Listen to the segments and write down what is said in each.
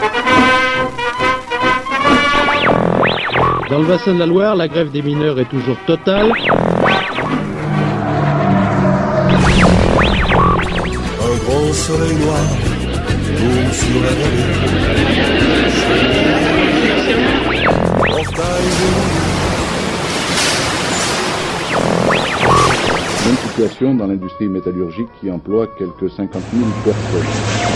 Dans le bassin de la Loire, la grève des mineurs est toujours totale. Un grand soleil noir tombe sur la vallée. Même situation dans l'industrie métallurgique qui emploie quelques 50 000 personnes.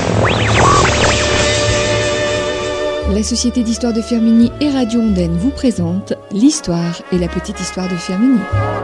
La Société d'Histoire de Firminy et Radio Ondaine vous présente l'histoire et la petite histoire de Firminy.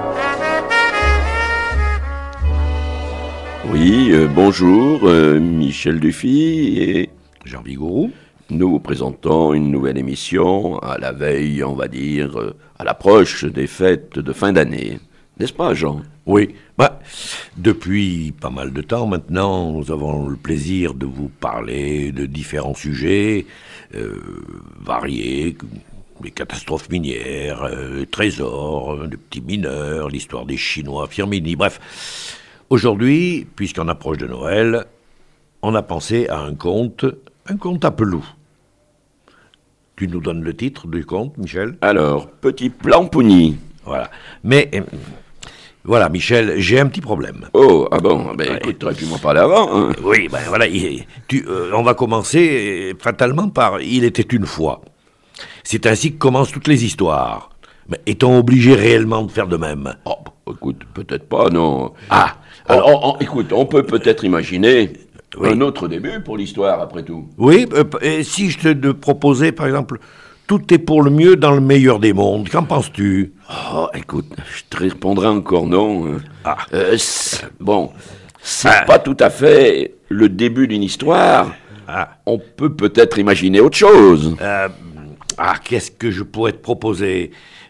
Oui, bonjour, Michel Dufy et Jean Vigouroux. Nous vous présentons une nouvelle émission à la veille, on va dire, à l'approche des fêtes de fin d'année. N'est-ce pas, Jean ? Oui, depuis pas mal de temps maintenant, nous avons le plaisir de vous parler de différents sujets variés, les catastrophes minières, les trésors, les petits mineurs, l'histoire des Chinois, Firminy, bref. Aujourd'hui, puisqu'on approche de Noël, on a pensé à un conte à Pelou. Tu nous donnes le titre du conte, Michel ? Alors, Petit Plampouni. Voilà. Mais, voilà, Michel, j'ai un petit problème. Oh, ah bon, écoute, t'aurais pu m'en parler avant. Hein. Oui, voilà, on va commencer fatalement par « Il était une fois ». C'est ainsi que commencent toutes les histoires. Mais est-on obligé réellement de faire de même ? Oh, écoute, peut-être pas, non. Ah, alors, écoute, on peut peut-être imaginer un autre début pour l'histoire, après tout. Oui, et si je te proposais, par exemple, tout est pour le mieux dans le meilleur des mondes, qu'en penses-tu ? Oh, écoute, je te répondrai encore non. C'est pas tout à fait le début d'une histoire. On peut peut-être imaginer autre chose. Qu'est-ce que je pourrais te proposer ?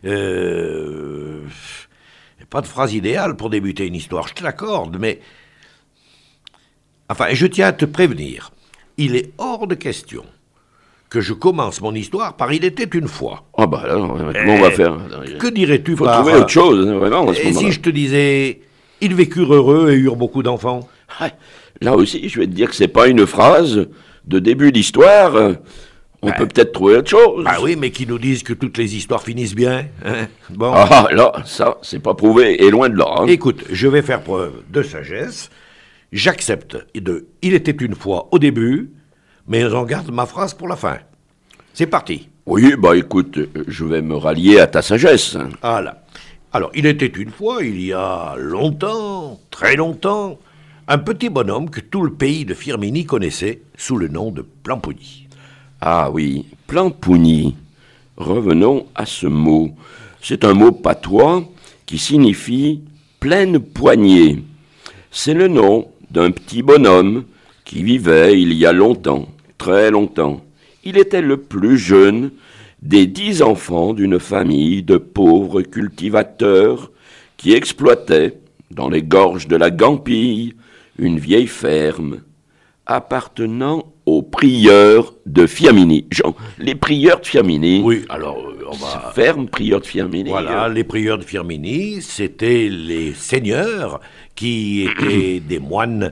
Pas de phrase idéale pour débuter une histoire, je te l'accorde, mais... Enfin, je tiens à te prévenir. Il est hors de question que je commence mon histoire par « Il était une fois ». Ah alors, comment on va faire ? Que dirais-tu par... Il faut trouver autre chose, vraiment, à ce moment-là. Et si je te disais « Ils vécurent heureux et eurent beaucoup d'enfants ». Là aussi, je vais te dire que c'est pas une phrase de début d'histoire. On peut peut-être trouver autre chose. Oui, mais qui nous disent que toutes les histoires finissent bien. Hein ? Bon. Là, ça, c'est pas prouvé, et loin de là. Hein. Écoute, je vais faire preuve de sagesse. J'accepte de « Il était une fois » au début, mais j'en garde ma phrase pour la fin. C'est parti. Oui, écoute, je vais me rallier à ta sagesse. Voilà. Alors, il était une fois, il y a longtemps, très longtemps, un petit bonhomme que tout le pays de Firminy connaissait sous le nom de Plampouni. Ah oui, Plampouni. Revenons à ce mot. C'est un mot patois qui signifie « pleine poignée ». C'est le nom d'un petit bonhomme qui vivait il y a longtemps, très longtemps. Il était le plus jeune des 10 enfants d'une famille de pauvres cultivateurs qui exploitaient, dans les gorges de la Gampille, une vieille ferme appartenant aux prieurs de Firminy. Jean, les prieurs de Firminy. Oui, alors on va... Ferme, prieurs de Firminy. Voilà, les prieurs de Firminy, c'était les seigneurs qui étaient des moines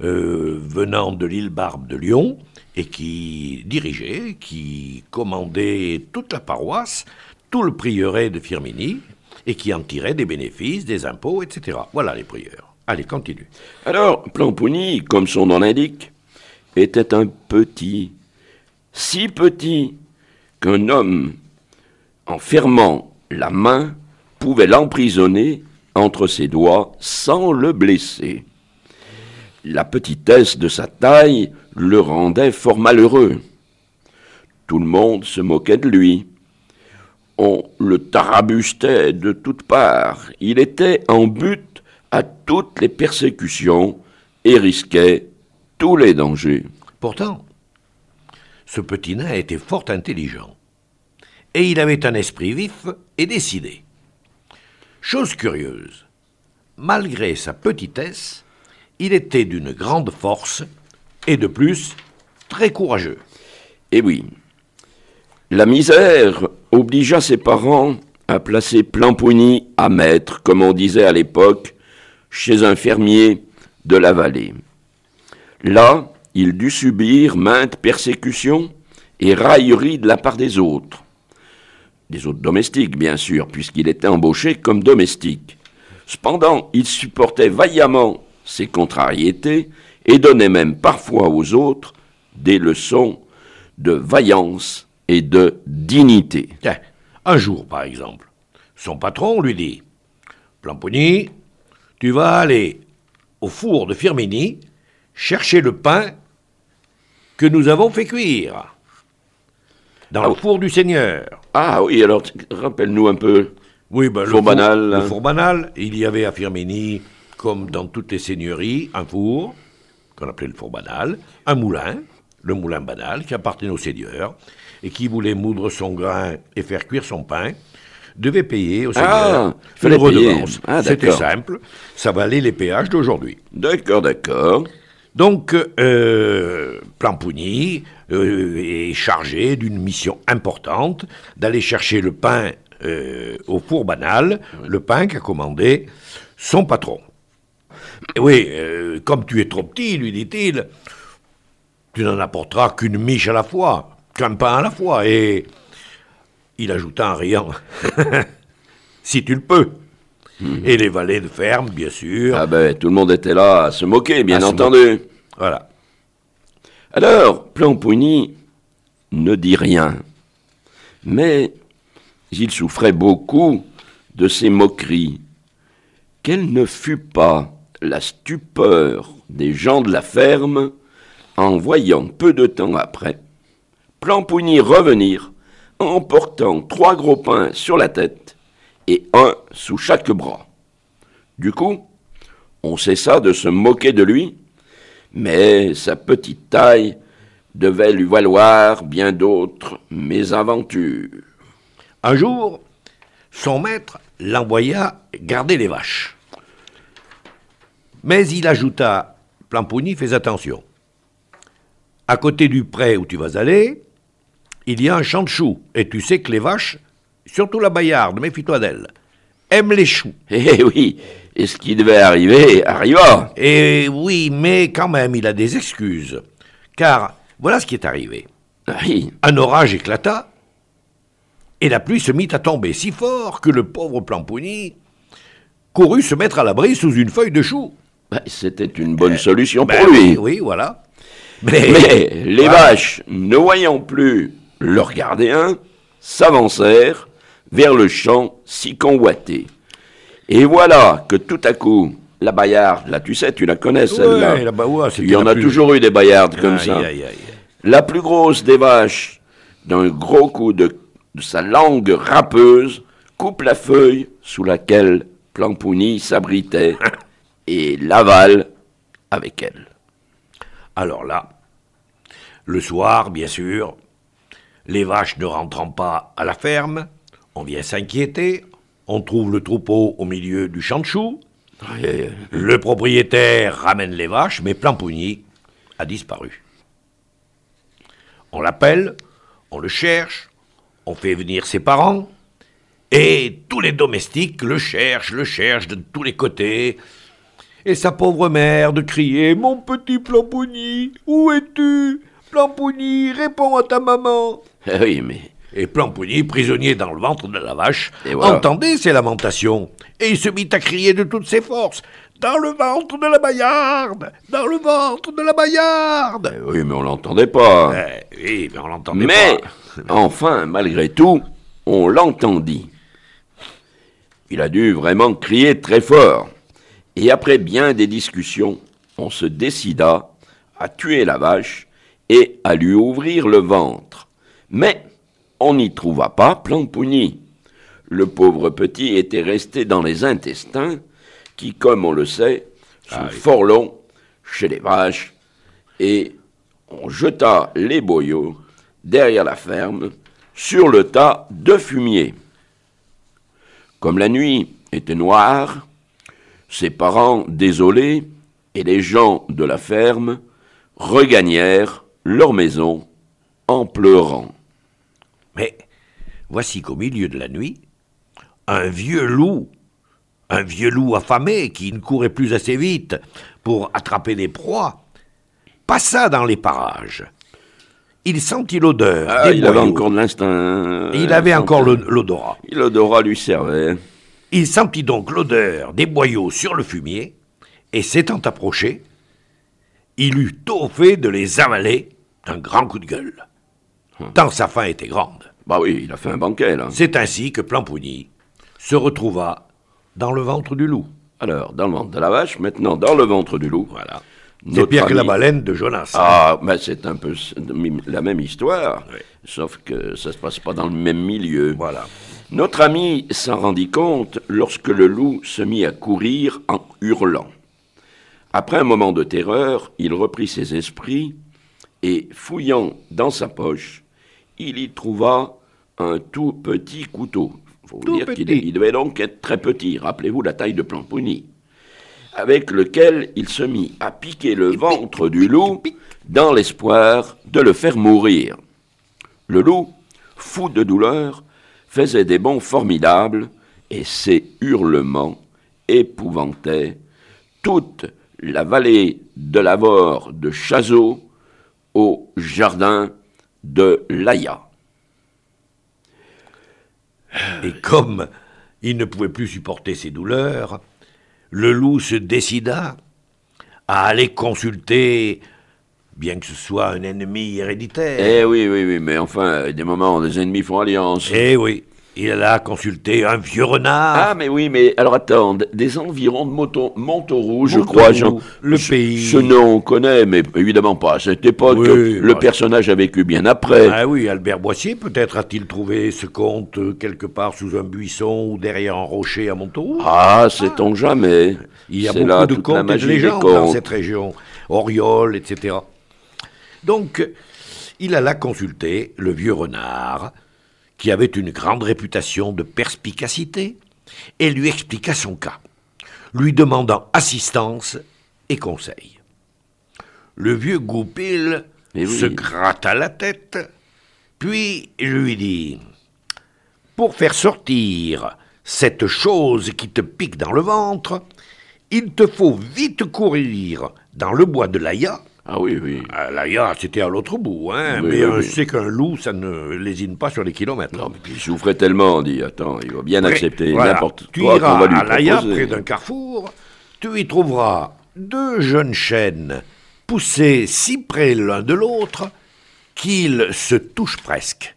venant de l'île Barbe de Lyon et qui dirigeaient, qui commandaient toute la paroisse, tout le prieuré de Firminy et qui en tiraient des bénéfices, des impôts, etc. Voilà les prieurs. Allez, continue. Alors, Plampouni, comme son nom l'indique, était un petit, si petit qu'un homme, en fermant la main, pouvait l'emprisonner entre ses doigts sans le blesser. La petitesse de sa taille le rendait fort malheureux. Tout le monde se moquait de lui. On le tarabustait de toutes parts. Il était en but à toutes les persécutions et risquait tous les dangers. Pourtant, ce petit nain était fort intelligent. Et il avait un esprit vif et décidé. Chose curieuse, malgré sa petitesse, il était d'une grande force et de plus, très courageux. Eh oui, la misère obligea ses parents à placer Plampouni à maître, comme on disait à l'époque, chez un fermier de la vallée. Là, il dut subir maintes persécutions et railleries de la part des autres domestiques bien sûr, puisqu'il était embauché comme domestique. Cependant, il supportait vaillamment ces contrariétés et donnait même parfois aux autres des leçons de vaillance et de dignité. Tiens, un jour, par exemple, son patron lui dit « Planpouni, tu vas aller au four de Firmini chercher le pain que nous avons fait cuire dans le four du Seigneur. » Ah oui, alors rappelle-nous un peu. Oui, ben, four banal. Le four banal, il y avait à Firmini, comme dans toutes les seigneuries, un four, qu'on appelait le four banal, un moulin, le moulin banal, qui appartenait au seigneur, et qui voulait moudre son grain et faire cuire son pain, devait payer au seigneur une redevance. C'était simple, ça valait les péages d'aujourd'hui. D'accord. Donc, Planpouni est chargé d'une mission importante, d'aller chercher le pain au four banal, le pain qu'a commandé son patron. Et oui, comme tu es trop petit, lui dit-il, tu n'en apporteras qu'une miche à la fois, qu'un pain à la fois. Et il ajouta en riant, si tu le peux. Et les valets de ferme, bien sûr. Ah ben, tout le monde était là à se moquer, bien entendu. Voilà. Alors, Planpouni ne dit rien, mais il souffrait beaucoup de ces moqueries. Quelle ne fut pas la stupeur des gens de la ferme en voyant peu de temps après Planpouni revenir en portant 3 gros pains sur la tête et un sous chaque bras. Du coup, on cessa de se moquer de lui, mais sa petite taille devait lui valoir bien d'autres mésaventures. Un jour, son maître l'envoya garder les vaches. Mais il ajouta, Planpouni, fais attention. À côté du pré où tu vas aller, il y a un champ de choux, et tu sais que les vaches, surtout la Bayarde, méfie-toi d'elle, aiment les choux. Eh oui, et ce qui devait arriver, arriva. Et oui, mais quand même, il a des excuses. Car voilà ce qui est arrivé. Oui. Un orage éclata, et la pluie se mit à tomber si fort que le pauvre Planpouni courut se mettre à l'abri sous une feuille de chou. C'était une bonne solution pour lui. Oui, voilà. Mais les vaches, ne voyant plus leur gardien, s'avancèrent vers le champ si convoité. Et voilà que tout à coup, la Bayarde, là tu sais, tu la connais celle-là. Il y en a toujours eu des Bayardes comme ça. La plus grosse des vaches, d'un gros coup de sa langue râpeuse, coupe la feuille sous laquelle Planpouni s'abritait et l'avale avec elle. Alors là, le soir, bien sûr, les vaches ne rentrant pas à la ferme, on vient s'inquiéter, on trouve le troupeau au milieu du champ de choux, le propriétaire ramène les vaches, mais Planpouni a disparu. On l'appelle, on le cherche, on fait venir ses parents, et tous les domestiques le cherchent de tous les côtés. Et sa pauvre mère de crier « Mon petit Planpouni, où es-tu? Planpouni, réponds à ta maman !» Oui, mais... Et Planpouni, prisonnier dans le ventre de la vache, voilà. Entendait ces lamentations. Et il se mit à crier de toutes ses forces « Dans le ventre de la Bayarde! Dans le ventre de la Bayarde !» Oui, mais on l'entendait pas. Oui, mais on l'entendait pas. Mais, enfin, malgré tout, on l'entendit. Il a dû vraiment crier très fort. Et après bien des discussions, on se décida à tuer la vache et à lui ouvrir le ventre. Mais on n'y trouva pas Planpouni. Le pauvre petit était resté dans les intestins, qui, comme on le sait, sont fort longs chez les vaches, et on jeta les boyaux derrière la ferme, sur le tas de fumier. Comme la nuit était noire, ses parents, désolés, et les gens de la ferme regagnèrent leur maison en pleurant. Mais voici qu'au milieu de la nuit, un vieux loup affamé qui ne courait plus assez vite pour attraper des proies, passa dans les parages. il sentit l'odeur Ah, des il avait boyaux. encore de l'instinct. Il avait encore l'odorat. L'odorat lui servait. Il sentit donc l'odeur des boyaux sur le fumier, et s'étant approché, il eut tôt fait de les avaler d'un grand coup de gueule. Tant sa faim était grande. Bah oui, il a fait un banquet, là. C'est ainsi que Plampouni se retrouva dans le ventre du loup. Alors, dans le ventre de la vache, maintenant dans le ventre du loup. Voilà. C'est Notre pire que la ami- baleine de Jonas. Ah, mais c'est un peu la même histoire, Oui. sauf que ça se passe pas dans le même milieu. Voilà. Notre ami s'en rendit compte lorsque le loup se mit à courir en hurlant. Après un moment de terreur, il reprit ses esprits et, fouillant dans sa poche, il y trouva un tout petit couteau. Il faut vous Tout dire petit. qu'il devait donc être très petit. Rappelez-vous la taille de Plampouni. Avec lequel il se mit à piquer le ventre du loup dans l'espoir de le faire mourir. Le loup, fou de douleur, faisait des bonds formidables et ses hurlements épouvantaient toute la vallée de l'Avor de Chazot au jardin de l'Aïa. Et comme il ne pouvait plus supporter ses douleurs, le loup se décida à aller consulter, bien que ce soit un ennemi héréditaire. Eh oui, oui, oui, mais enfin, des moments où les ennemis font alliance. Eh oui, il alla consulter un vieux renard. Ah, mais oui, mais alors attends, des environs de Montauroux, je Montauroux, crois. le pays. Ce nom on connaît, mais évidemment pas à cette époque. Oui, le bah, personnage a vécu bien après. Ah oui, Albert Boissier, peut-être a-t-il trouvé ce conte quelque part sous un buisson ou derrière un rocher à Montauroux. Ah, sait-on jamais. Il y a C'est beaucoup là de toute la contes et de magie des légendes dans contes. cette région. Oriol, etc. Donc, il alla consulter le vieux renard, qui avait une grande réputation de perspicacité, et lui expliqua son cas, lui demandant assistance et conseil. Le vieux Goupil Eh oui. se gratta la tête, puis lui dit « Pour faire sortir cette chose qui te pique dans le ventre, il te faut vite courir dans le bois de l'Aïa. » Ah oui, oui. L'Aïa, c'était à l'autre bout, hein, Oui, mais oui, on oui. sait qu'un loup, ça ne lésine pas sur les kilomètres. Non, mais puis il souffrait tellement, on dit, attends, il va bien accepter Voilà. n'importe Tu quoi iras qu'on va lui à l'Aïa, proposer. près d'un carrefour, tu y trouveras 2 jeunes chênes poussés si près l'un de l'autre qu'ils se touchent presque.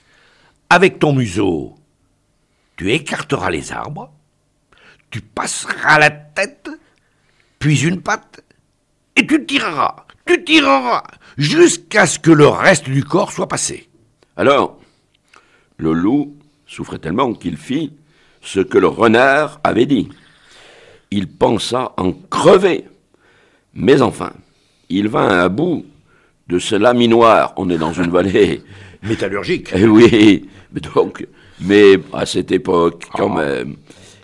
Avec ton museau, tu écarteras les arbres, tu passeras la tête, puis une patte, et tu tireras, jusqu'à ce que le reste du corps soit passé. Alors, le loup souffrait tellement qu'il fit ce que le renard avait dit. Il pensa en crever. Mais enfin, il vint à bout de ce laminoir. On est dans une vallée. Métallurgique. Eh oui, mais à cette époque, quand même.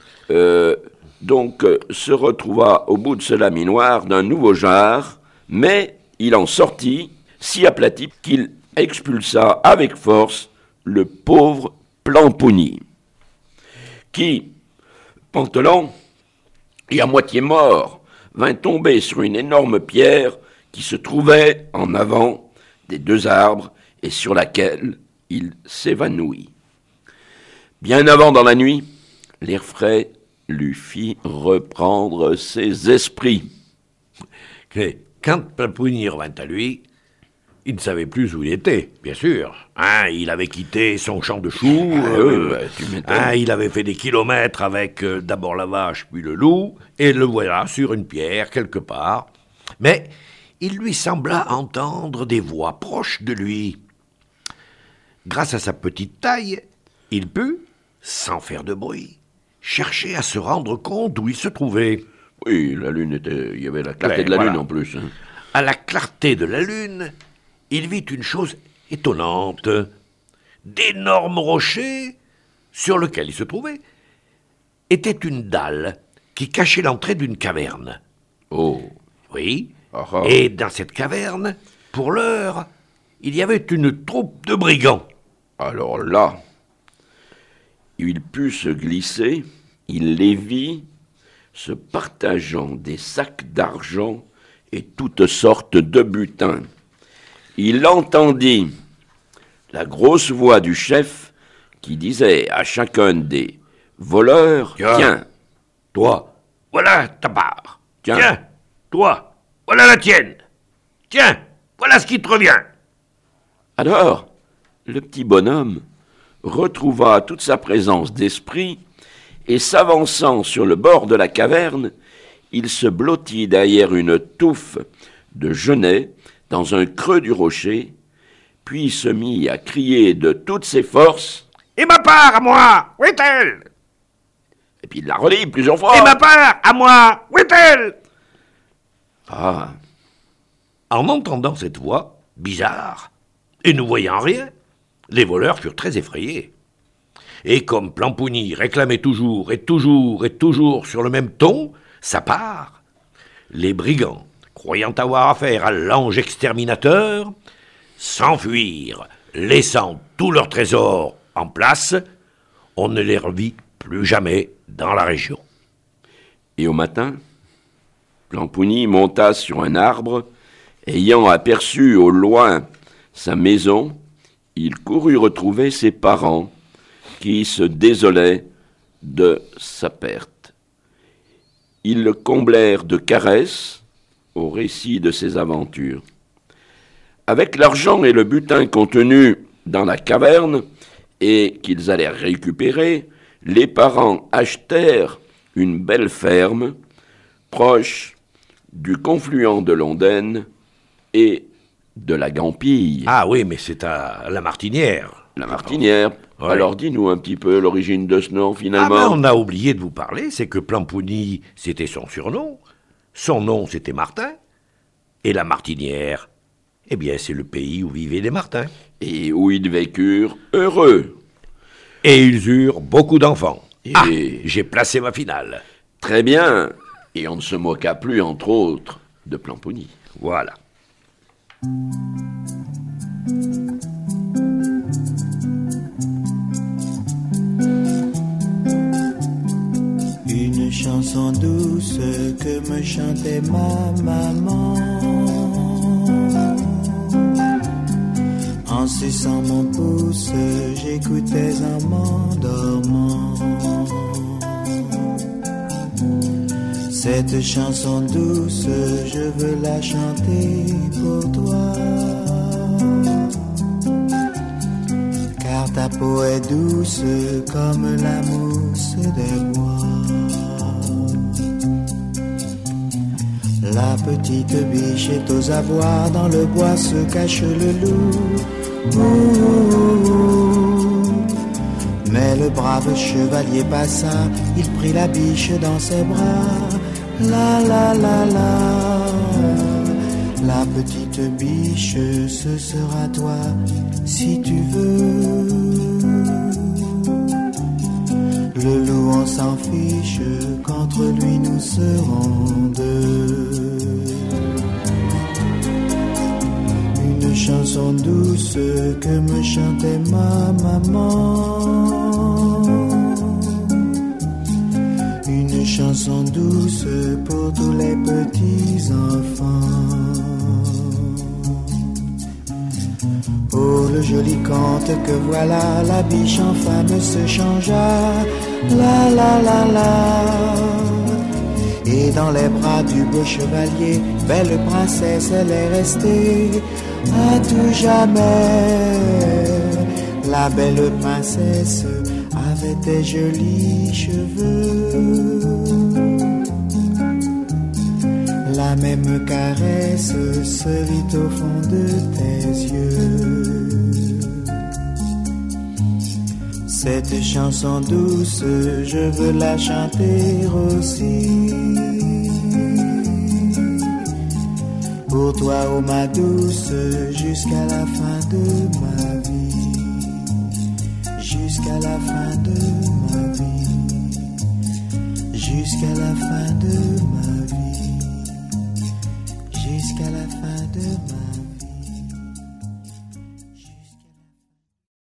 Donc, se retrouva au bout de ce laminoir d'un nouveau genre, mais il en sortit si aplati qu'il expulsa avec force le pauvre Plampouni, qui, pantelant et à moitié mort, vint tomber sur une énorme pierre qui se trouvait en avant des 2 arbres et sur laquelle il s'évanouit. Bien avant dans la nuit, l'air frais lui fit reprendre ses esprits. Et quand Plampouni revint à lui, il ne savait plus où il était, bien sûr. Hein, il avait quitté son champ de choux, Tu m'étonnes. il avait fait des kilomètres avec d'abord la vache, puis le loup, et le voilà sur une pierre quelque part. Mais il lui sembla entendre des voix proches de lui. Grâce à sa petite taille, il put, sans faire de bruit, chercher à se rendre compte où il se trouvait. Oui, la lune était... Il y avait la clarté Ouais, de la voilà. lune en plus. Hein. À la clarté de la lune, il vit une chose étonnante. D'énormes rochers, sur lesquels il se trouvait, était une dalle qui cachait l'entrée d'une caverne. Oh, Oui, Ah ah. et dans cette caverne, pour l'heure, il y avait une troupe de brigands. alors là, il put se glisser, il les vit, se partageant des sacs d'argent et toutes sortes de butins. il entendit la grosse voix du chef qui disait à chacun des voleurs « Tiens, toi, voilà ta part. Tiens. Tiens, toi, voilà la tienne. Tiens, voilà ce qui te revient. » Alors, le petit bonhomme retrouva toute sa présence d'esprit et s'avançant sur le bord de la caverne, il se blottit derrière une touffe de genêts dans un creux du rocher, puis se mit à crier de toutes ses forces « Et ma part à moi, où est-elle? et puis il la relit plusieurs fois. Et ma part à moi, où est-elle ?» Ah, En entendant cette voix bizarre et ne voyant rien, les voleurs furent très effrayés. Et comme Plampouni réclamait toujours et toujours et toujours sur le même ton sa part, les brigands, croyant avoir affaire à l'ange exterminateur, s'enfuirent, laissant tout leur trésor en place. On ne les revit plus jamais dans la région. et au matin, Plampouni monta sur un arbre, ayant aperçu au loin sa maison, il courut retrouver ses parents, qui se désolaient de sa perte. Ils le comblèrent de caresses au récit de ses aventures. Avec l'argent et le butin contenus dans la caverne et qu'ils allèrent récupérer, les parents achetèrent une belle ferme proche du confluent de l'Ondaine et de la Gampille. Ah oui, mais c'est à la Martinière. La Martinière. Ouais. Alors dis-nous un petit peu l'origine de ce nom Ah finalement. ben, on a oublié de vous parler, c'est que Plampouni, c'était son surnom, son nom c'était Martin, et la Martinière, eh bien c'est le pays où vivaient les Martins. Et où ils vécurent heureux. Et ils eurent beaucoup d'enfants. Et- Ah, j'ai placé ma finale. Très bien. Et on ne se moqua plus, entre autres, de Plampouni. Voilà. Une chanson douce que me chantait ma maman. En suçant mon pouce, j'écoutais en m'endormant. Cette chanson douce, je veux la chanter pour toi. Car ta peau est douce comme la mousse des bois. La petite biche est aux avoirs, dans le bois se cache le loup. Ouh. Mais le brave chevalier passa, il prit la biche dans ses bras. La la la la, la petite biche, ce sera toi si tu veux. Le loup on s'en fiche, qu'entre lui nous serons deux. Une chanson douce que me chantait ma maman. Une chanson douce pour tous les petits enfants. Oh, le joli conte que voilà, la biche en femme se changea. La la la la. Et dans les bras du beau chevalier, belle princesse, elle est restée à tout jamais. La belle princesse avait des jolis cheveux. La même caresse se vit au fond de tes yeux. Cette chanson douce, je veux la chanter aussi. Pour toi, oh ma douce, jusqu'à la fin de ma vie. Jusqu'à la fin de ma vie. Jusqu'à la fin de ma vie. Jusqu'à la fin de ma vie.